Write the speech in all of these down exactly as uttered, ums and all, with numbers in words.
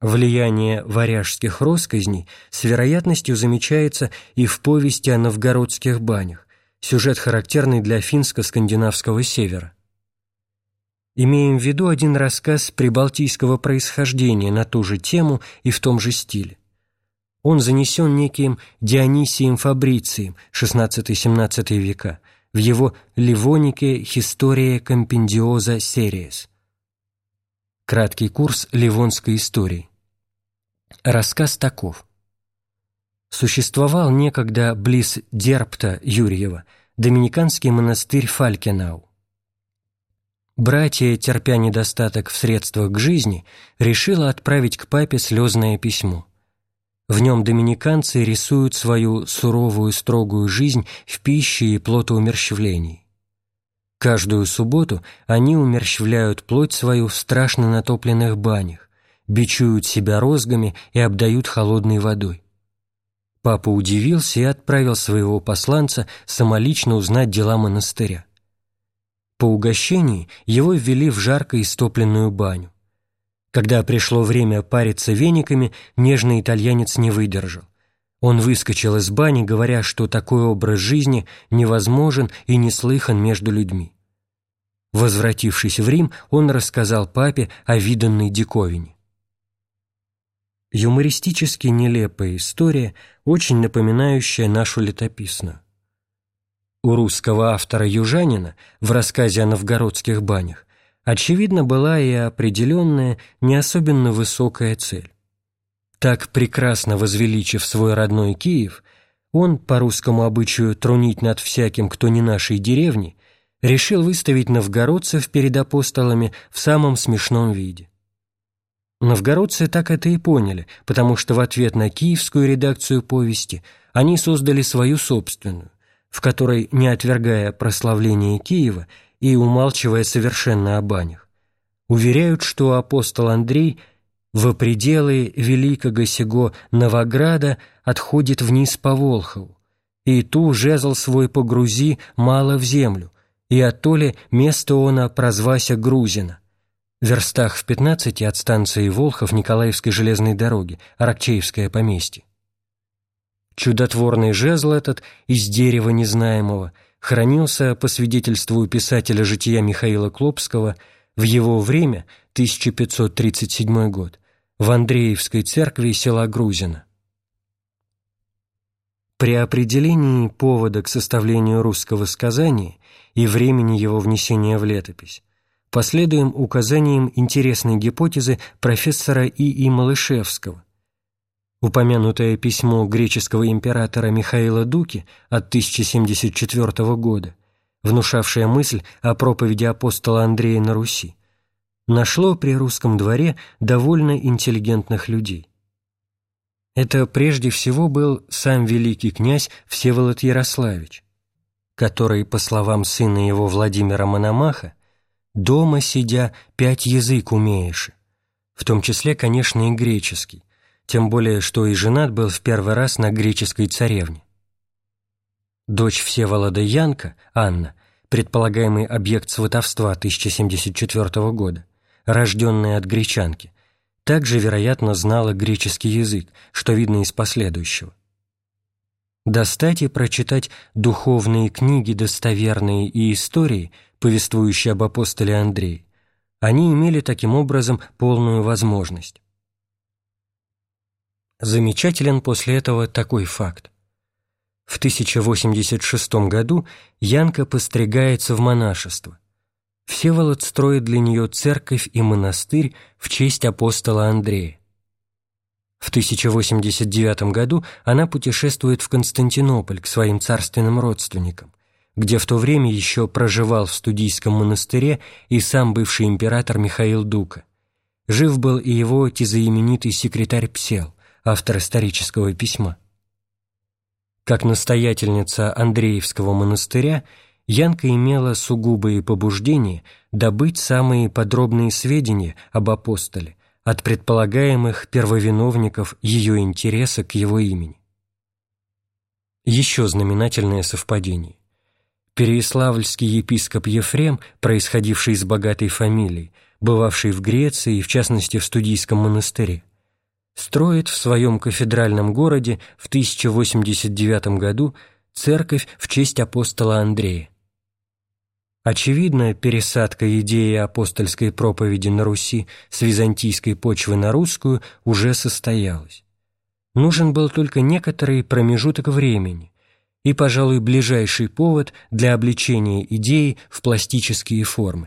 Влияние варяжских россказней с вероятностью замечается и в повести о новгородских банях, сюжет, характерный для финско-скандинавского севера. Имеем в виду один рассказ прибалтийского происхождения на ту же тему и в том же стиле. Он занесен неким Дионисием Фабрицием, шестнадцатый-семнадцатый века, в его «Ливонике Historiae Compendiosa Series». Краткий курс ливонской истории. Рассказ таков. Существовал некогда близ Дерпта Юрьева доминиканский монастырь Фалькенау. Братья, терпя недостаток в средствах к жизни, решила отправить к папе слезное письмо. В нем доминиканцы рисуют свою суровую строгую жизнь в пище и плотоумерщвлении. Каждую субботу они умерщвляют плоть свою в страшно натопленных банях, бичуют себя розгами и обдают холодной водой. Папа удивился и отправил своего посланца самолично узнать дела монастыря. По угощении его ввели в жарко истопленную баню. Когда пришло время париться вениками, нежный итальянец не выдержал. Он выскочил из бани, говоря, что такой образ жизни невозможен и неслыхан между людьми. Возвратившись в Рим, он рассказал папе о виданной диковине. Юмористически нелепая история, очень напоминающая нашу летописную. У русского автора-южанина в рассказе о новгородских банях очевидно была и определенная, не особенно высокая цель. Так прекрасно возвеличив свой родной Киев, он, по русскому обычаю трунить над всяким, кто не нашей деревни, решил выставить новгородцев перед апостолами в самом смешном виде. Новгородцы так это и поняли, потому что в ответ на киевскую редакцию повести они создали свою собственную, в которой, не отвергая прославление Киева и умалчивая совершенно о банях, уверяют, что апостол Андрей во пределы великого сего Новограда отходит вниз по Волхову, и ту жезл свой погрузи мало в землю, и оттоле место она прозвася Грузина, в верстах в пятнадцати от станции Волхов Николаевской железной дороги, Аракчеевское поместье. Чудотворный жезл этот из дерева незнаемого хранился, по свидетельству писателя жития Михаила Клопского, в его время, тысяча пятьсот тридцать седьмой год, в Андреевской церкви села Грузина. При определении повода к составлению русского сказания и времени его внесения в летопись последуем указанием интересной гипотезы профессора И И Малышевского. Упомянутое письмо греческого императора Михаила Дуки от тысяча семьдесят четвёртого года, внушавшее мысль о проповеди апостола Андрея на Руси, нашло при русском дворе довольно интеллигентных людей. Это прежде всего был сам великий князь Всеволод Ярославич, который, по словам сына его Владимира Мономаха, «дома сидя пять язык умеешь», в том числе, конечно, и греческий, тем более, что и женат был в первый раз на греческой царевне. Дочь Всеволода Янка, Анна, предполагаемый объект сватовства тысяча семьдесят четвёртого года, рожденная от гречанки, также, вероятно, знала греческий язык, что видно из последующего. Достать и прочитать духовные книги достоверные и истории, повествующие об апостоле Андрее, они имели таким образом полную возможность. Замечателен после этого такой факт. В тысяча восемьдесят шестом году Янка постригается в монашество. Всеволод строит для нее церковь и монастырь в честь апостола Андрея. В тысяча восемьдесят девятом году она путешествует в Константинополь к своим царственным родственникам, где в то время еще проживал в студийском монастыре и сам бывший император Михаил Дука. Жив был и его тезаименитый секретарь Псел, автор исторического письма. Как настоятельница Андреевского монастыря, Янка имела сугубые побуждения добыть самые подробные сведения об апостоле от предполагаемых первовиновников ее интереса к его имени. Еще знаменательное совпадение. Переяславльский епископ Ефрем, происходивший из богатой фамилии, бывавший в Греции и, в частности, в Студийском монастыре, строит в своем кафедральном городе в тысяча восемьдесят девятом году церковь в честь апостола Андрея. Очевидно, пересадка идеи апостольской проповеди на Руси с византийской почвы на русскую уже состоялась. Нужен был только некоторый промежуток времени и, пожалуй, ближайший повод для обличения идеи в пластические формы.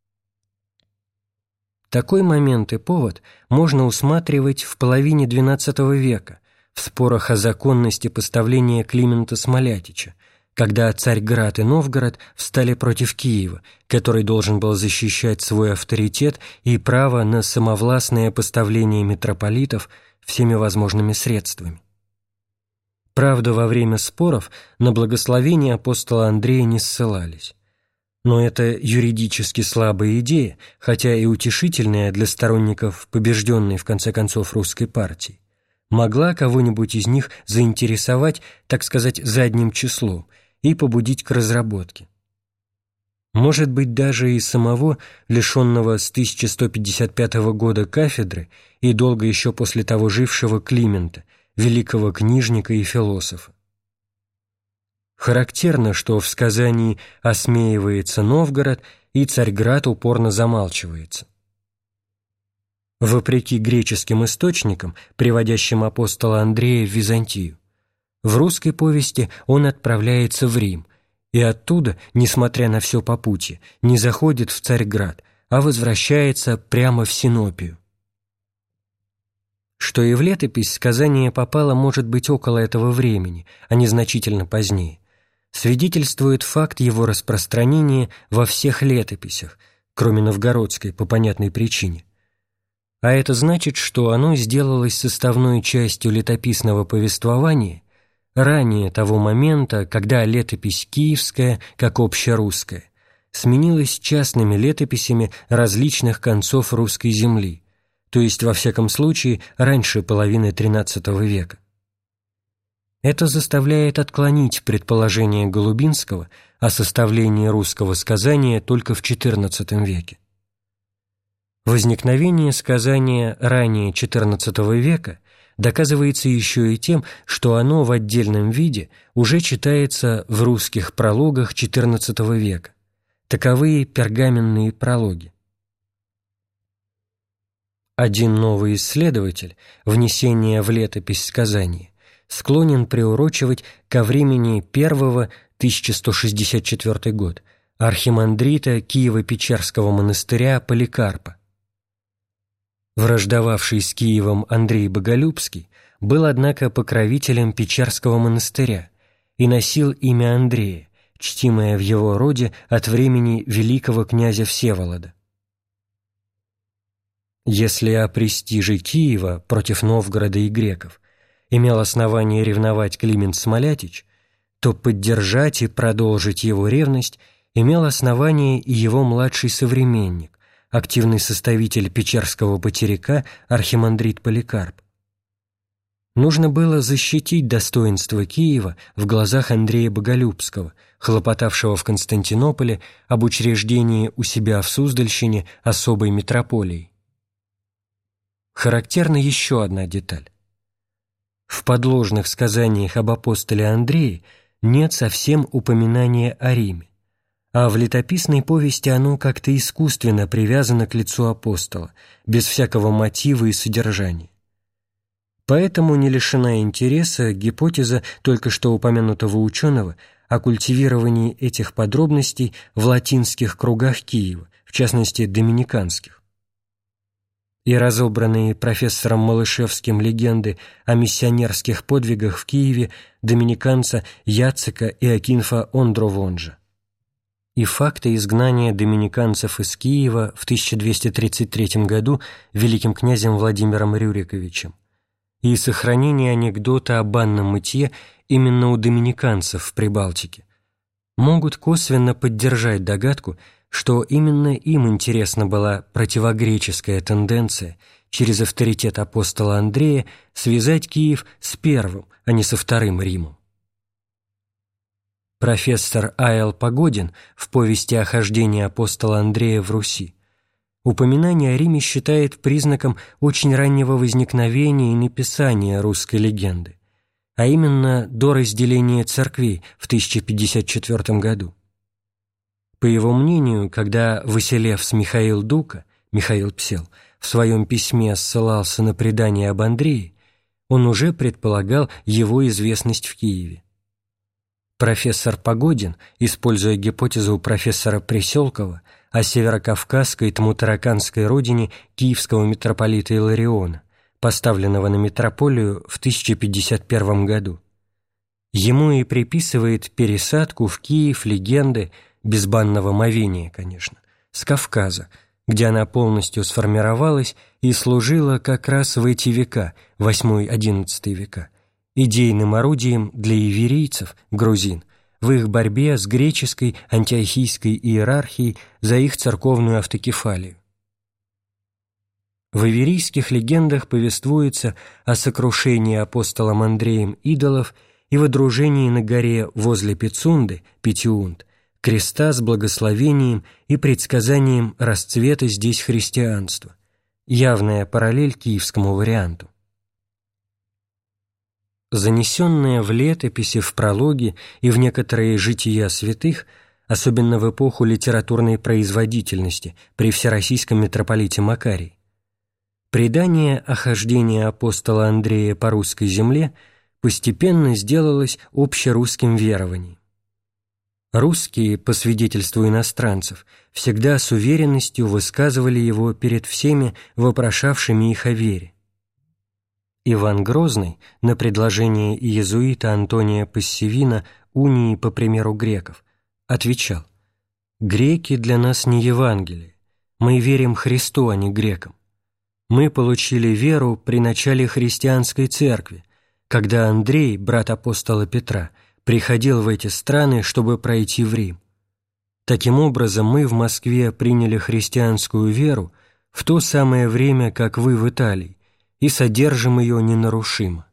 Такой момент и повод можно усматривать в половине двенадцатого века в спорах о законности поставления Климента Смолятича, когда Царьград и Новгород встали против Киева, который должен был защищать свой авторитет и право на самовластное поставление митрополитов всеми возможными средствами. Правда, во время споров на благословение апостола Андрея не ссылались. Но эта юридически слабая идея, хотя и утешительная для сторонников побежденной в конце концов русской партии, могла кого-нибудь из них заинтересовать, так сказать, задним числом и побудить к разработке. Может быть, даже и самого, лишенного с тысяча сто пятьдесят пятого года кафедры и долго еще после того жившего Климента, великого книжника и философа. Характерно, что в сказании осмеивается Новгород, и Царьград упорно замалчивается. Вопреки греческим источникам, приводящим апостола Андрея в Византию, в русской повести он отправляется в Рим, и оттуда, несмотря на все попутье, не заходит в Царьград, а возвращается прямо в Синопию. Что и в летопись сказание попало, может быть, около этого времени, а не значительно позднее, свидетельствует факт его распространения во всех летописях, кроме новгородской, по понятной причине. А это значит, что оно сделалось составной частью летописного повествования ранее того момента, когда летопись киевская, как общерусская, сменилась частными летописями различных концов русской земли, то есть, во всяком случае, раньше половины тринадцатого века. Это заставляет отклонить предположение Голубинского о составлении русского сказания только в четырнадцатом веке. Возникновение сказания ранее четырнадцатого века доказывается еще и тем, что оно в отдельном виде уже читается в русских прологах четырнадцатого века. Таковы пергаменные прологи. Один новый исследователь, внесение в летопись сказания, склонен приурочивать ко времени первого, тысяча сто шестьдесят четвёртый год, архимандрита Киево-Печерского монастыря Поликарпа. Враждовавший с Киевом Андрей Боголюбский был, однако, покровителем Печерского монастыря и носил имя Андрея, чтимое в его роде от времени великого князя Всеволода. Если о престиже Киева против Новгорода и греков имел основание ревновать Климент Смолятич, то поддержать и продолжить его ревность имел основание и его младший современник, активный составитель Печерского потеряка архимандрит Поликарп. Нужно было защитить достоинство Киева в глазах Андрея Боголюбского, хлопотавшего в Константинополе об учреждении у себя в Суздальщине особой митрополии. Характерна еще одна деталь. В подложных сказаниях об апостоле Андрее нет совсем упоминания о Риме, а в летописной повести оно как-то искусственно привязано к лицу апостола, без всякого мотива и содержания. Поэтому не лишена интереса гипотеза только что упомянутого ученого о культивировании этих подробностей в латинских кругах Киева, в частности, доминиканских. И разобранные профессором Малышевским легенды о миссионерских подвигах в Киеве доминиканца Яцека и Акинфа Ондровонжа. И факты изгнания доминиканцев из Киева в тысяча двести тридцать третьем году великим князем Владимиром Рюриковичем, и сохранение анекдота о банном мытье именно у доминиканцев в Прибалтике, могут косвенно поддержать догадку, что именно им интересна была противогреческая тенденция через авторитет апостола Андрея связать Киев с первым, а не со вторым Римом. Профессор А Л Погодин в повести о хождении апостола Андрея в Руси упоминание о Риме считает признаком очень раннего возникновения и написания русской легенды, а именно до разделения церквей в тысяча пятьдесят четвёртом году. По его мнению, когда Василевс Михаил Дука, Михаил Псел, в своем письме ссылался на предание об Андрее, он уже предполагал его известность в Киеве. Профессор Погодин, используя гипотезу профессора Преселкова о северокавказской тмутараканской родине киевского митрополита Илариона, поставленного на митрополию в тысяча пятьдесят первом году, ему и приписывает пересадку в Киев легенды, без банного мовения, конечно, с Кавказа, где она полностью сформировалась и служила как раз в эти века, восьмой-одиннадцатый века, идейным орудием для иверийцев, грузин, в их борьбе с греческой антиохийской иерархией за их церковную автокефалию. В иверийских легендах повествуется о сокрушении апостолом Андреем идолов и водружении на горе возле Пицунды, Петиунд, креста с благословением и предсказанием расцвета здесь христианства, явная параллель киевскому варианту. Занесенная в летописи, в прологе и в некоторые жития святых, особенно в эпоху литературной производительности при всероссийском митрополите Макарии, предание о хождении апостола Андрея по русской земле постепенно сделалось общерусским верованием. Русские, по свидетельству иностранцев, всегда с уверенностью высказывали его перед всеми вопрошавшими их о вере. Иван Грозный на предложение иезуита Антония Пассивина унии по примеру греков отвечал: «Греки для нас не Евангелие, мы верим Христу, а не грекам. Мы получили веру при начале христианской церкви, когда Андрей, брат апостола Петра, приходил в эти страны, чтобы пройти в Рим. Таким образом, мы в Москве приняли христианскую веру в то самое время, как вы в Италии, и содержим ее ненарушимо».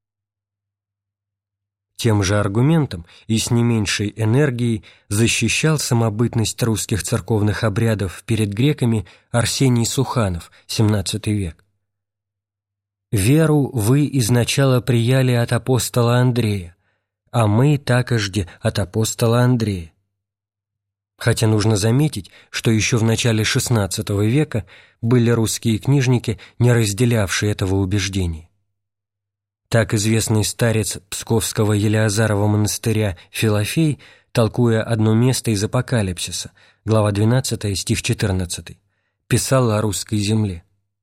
Тем же аргументом и с не меньшей энергией защищал самобытность русских церковных обрядов перед греками Арсений Суханов, семнадцатый век. «Веру вы изначало прияли от апостола Андрея, а мы такожде от апостола Андрея». Хотя нужно заметить, что еще в начале шестнадцатого века были русские книжники, не разделявшие этого убеждения. Так известный старец Псковского Елеазарова монастыря Филофей, толкуя одно место из Апокалипсиса, глава двенадцатая, стих четырнадцатый, писал о русской земле: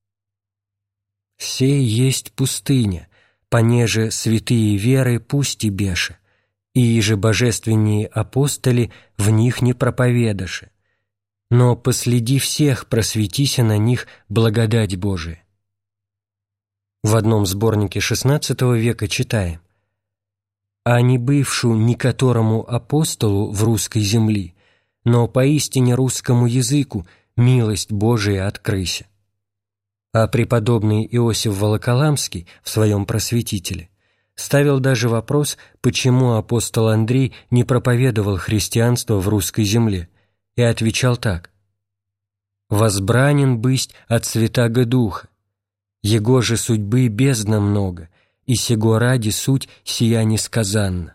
«Сей есть пустыня, понеже святые веры пусть и беше, и же божественные апостоли в них не проповедаши, но последи всех просветися на них благодать Божия». В одном сборнике шестнадцатого века читаем: «А не бывшу ни которому апостолу в русской земли, но поистине русскому языку милость Божия открыся». А преподобный Иосиф Волоколамский в своем «Просветителе» ставил даже вопрос, почему апостол Андрей не проповедовал христианство в русской земле, и отвечал так: «Возбранен бысть от Святаго Духа, его же судьбы бездна много, и сего ради суть сия несказанна».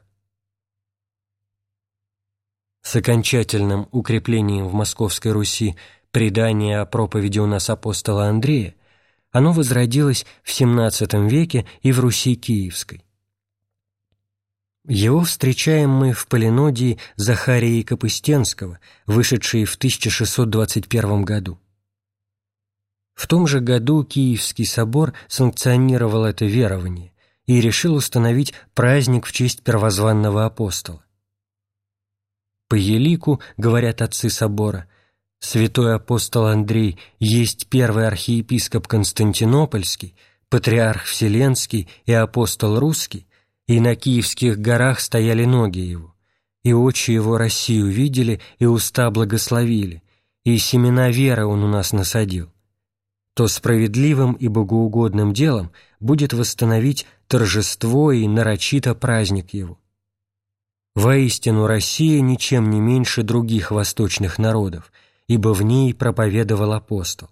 С окончательным укреплением в Московской Руси предания о проповеди у нас апостола Андрея оно возродилось в семнадцатом веке и в Руси Киевской. Его встречаем мы в полинодии Захарии Капыстенского, вышедшей в тысяча шестьсот двадцать первом году. В том же году Киевский собор санкционировал это верование и решил установить праздник в честь первозванного апостола. По елику, говорят отцы собора, святой апостол Андрей есть первый архиепископ Константинопольский, патриарх Вселенский и апостол Русский, и на Киевских горах стояли ноги его, и очи его Россию видели, и уста благословили, и семена веры он у нас насадил, то справедливым и богоугодным делом будет восстановить торжество и нарочито праздник его. Воистину Россия ничем не меньше других восточных народов, ибо в ней проповедовал апостол.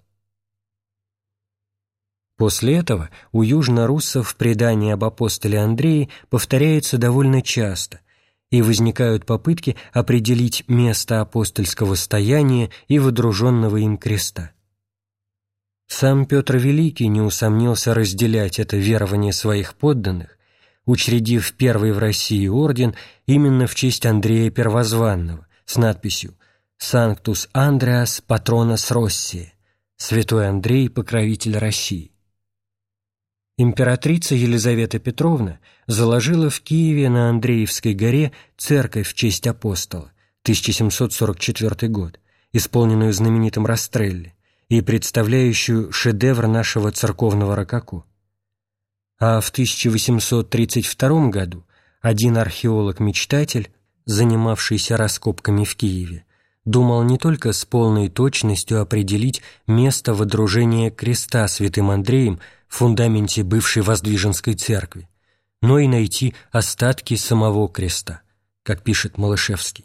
После этого у южноруссов предание об апостоле Андрее повторяется довольно часто, и возникают попытки определить место апостольского стояния и водруженного им креста. Сам Петр Великий не усомнился разделять это верование своих подданных, учредив первый в России орден именно в честь Андрея Первозванного с надписью «Sanctus Andreas Patronus Rossiae» – «Святой Андрей, покровитель России». Императрица Елизавета Петровна заложила в Киеве на Андреевской горе церковь в честь апостола, тысяча семьсот сорок четвёртый год, исполненную знаменитым Растрелли и представляющую шедевр нашего церковного рококо. А в тысяча восемьсот тридцать втором году один археолог-мечтатель, занимавшийся раскопками в Киеве, думал не только с полной точностью определить место водружения креста святым Андреем в фундаменте бывшей Воздвиженской церкви, но и найти остатки самого креста, как пишет Малышевский.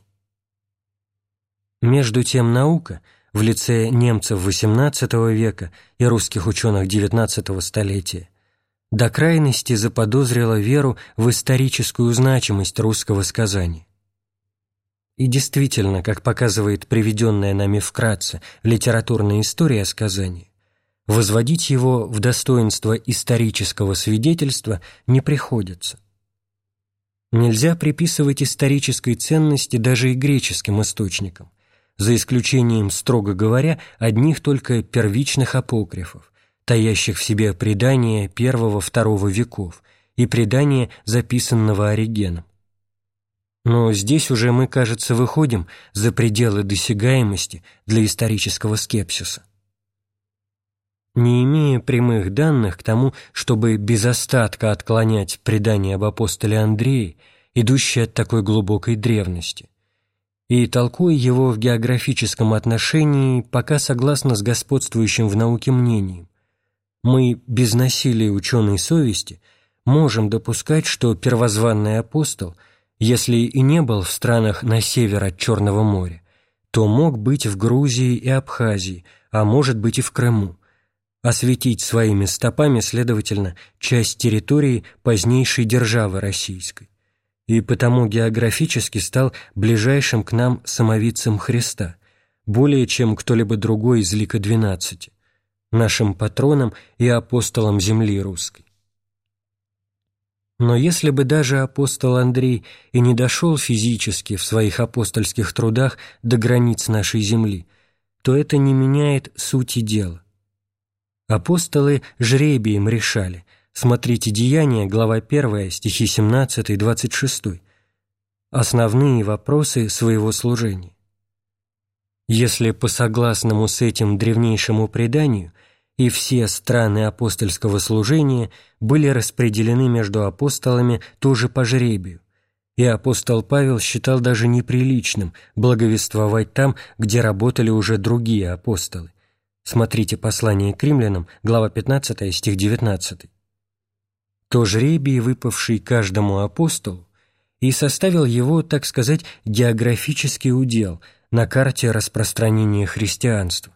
Между тем наука в лице немцев восемнадцатого века и русских ученых девятнадцатого столетия до крайности заподозрила веру в историческую значимость русского сказания. И действительно, как показывает приведенная нами вкратце литературная история сказания, возводить его в достоинство исторического свидетельства не приходится. Нельзя приписывать исторической ценности даже и греческим источникам, за исключением, строго говоря, одних только первичных апокрифов, таящих в себе предания первого-второго веков и предания, записанного Оригеном. Но здесь уже мы, кажется, выходим за пределы досягаемости для исторического скепсиса. Не имея прямых данных к тому, чтобы без остатка отклонять предание об апостоле Андрее, идущее от такой глубокой древности, и толкуя его в географическом отношении пока согласно с господствующим в науке мнением, мы без насилия ученой совести можем допускать, что первозванный апостол, если и не был в странах на север от Черного моря, то мог быть в Грузии и Абхазии, а может быть и в Крыму, осветить своими стопами, следовательно, часть территории позднейшей державы российской, и потому географически стал ближайшим к нам самовидцем Христа, более чем кто-либо другой из лика двенадцати, нашим патроном и апостолом земли русской. Но если бы даже апостол Андрей и не дошел физически в своих апостольских трудах до границ нашей земли, то это не меняет сути дела. Апостолы жребием решали, смотрите Деяния, глава первая, стихи семнадцатый двадцать шестой, основные вопросы своего служения. Если по согласному с этим древнейшему преданию и все страны апостольского служения были распределены между апостолами тоже по жребию, и апостол Павел считал даже неприличным благовествовать там, где работали уже другие апостолы. Смотрите послание к римлянам, глава пятнадцатая, стих девятнадцатый. То жребий, выпавший каждому апостолу, и составил его, так сказать, географический удел на карте распространения христианства.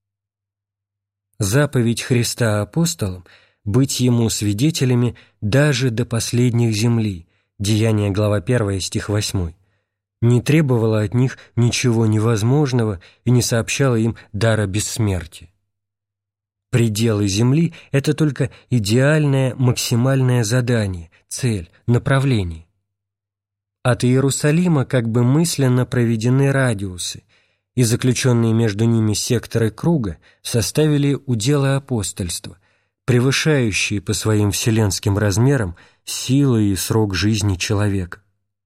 Заповедь Христа апостолам быть ему свидетелями даже до последних земли, Деяния, глава первая, стих восьмой, не требовала от них ничего невозможного и не сообщала им дара бессмертия. Пределы земли – это только идеальное максимальное задание, цель, направление. От Иерусалима как бы мысленно проведены радиусы, и заключенные между ними секторы круга составили уделы апостольства, превышающие по своим вселенским размерам силы и срок жизни человека.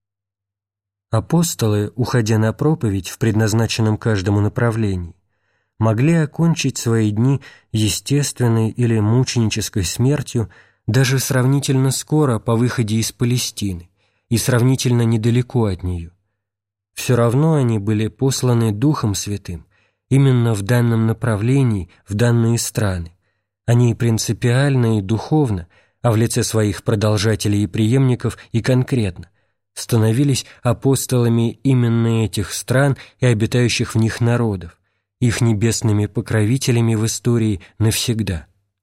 Апостолы, уходя на проповедь в предназначенном каждому направлении, могли окончить свои дни естественной или мученической смертью даже сравнительно скоро по выходе из Палестины и сравнительно недалеко от нее. Все равно они были посланы Духом Святым именно в данном направлении, в данные страны. Они принципиально и духовно, а в лице своих продолжателей и преемников и конкретно, становились апостолами именно этих стран и обитающих в них народов, их небесными покровителями в истории навсегда.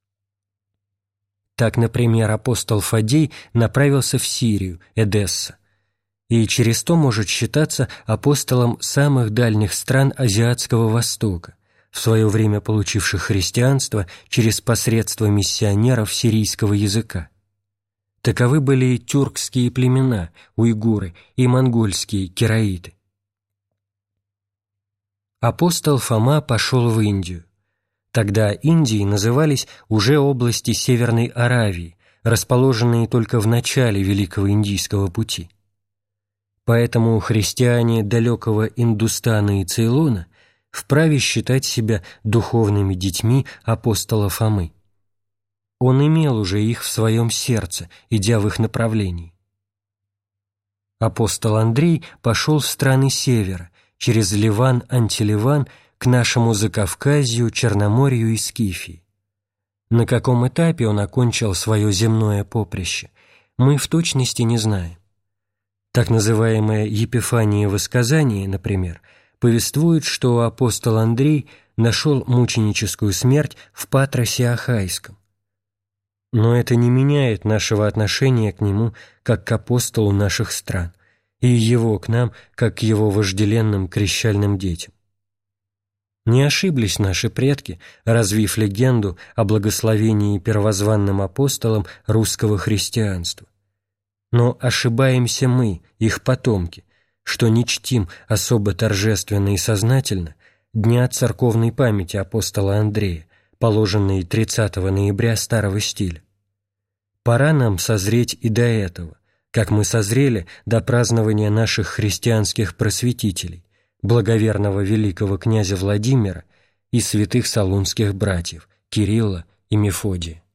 Так, например, апостол Фадей направился в Сирию, Эдесса, и через то может считаться апостолом самых дальних стран Азиатского Востока, в свое время получивших христианство через посредство миссионеров сирийского языка. Таковы были тюркские племена, уйгуры, и монгольские кераиты. Апостол Фома пошел в Индию. Тогда Индией назывались уже области Северной Аравии, расположенные только в начале Великого Индийского пути. Поэтому христиане далекого Индустана и Цейлона вправе считать себя духовными детьми апостола Фомы. Он имел уже их в своем сердце, идя в их направлении. Апостол Андрей пошел в страны Севера, через Ливан, Антиливан, к нашему Закавказью, Черноморью и Скифии. На каком этапе он окончил свое земное поприще, мы в точности не знаем. Так называемое Епифаниево сказание, например, повествует, что апостол Андрей нашел мученическую смерть в Патросе Ахайском. Но это не меняет нашего отношения к нему как к апостолу наших стран, и его к нам, как к его вожделенным крещальным детям. Не ошиблись наши предки, развив легенду о благословении первозванным апостолом русского христианства. Но ошибаемся мы, их потомки, что не чтим особо торжественно и сознательно Дня церковной памяти апостола Андрея, положенной тридцатого ноября старого стиля. Пора нам созреть и до этого, как мы созрели до празднования наших христианских просветителей, благоверного великого князя Владимира и святых салунских братьев Кирилла и Мефодия.